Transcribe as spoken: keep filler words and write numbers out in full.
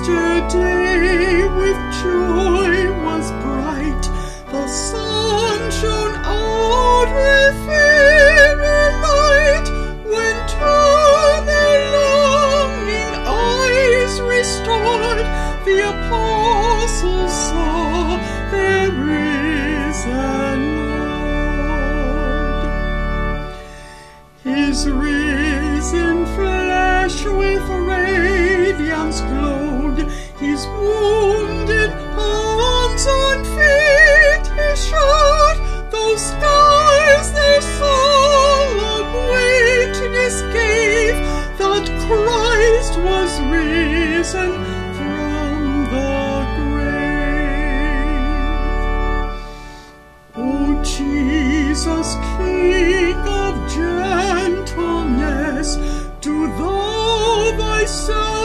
yesterday with joy was bright. The sun shone out with fairer light, when to their longing eyes restored, the apostles saw their risen Lord. His risen flesh with radiance glowed, his wounded hands and feet he showed. Those scars their solemn witness gave that Christ was risen from the grave. O Jesus, King of gentleness, do thou thyself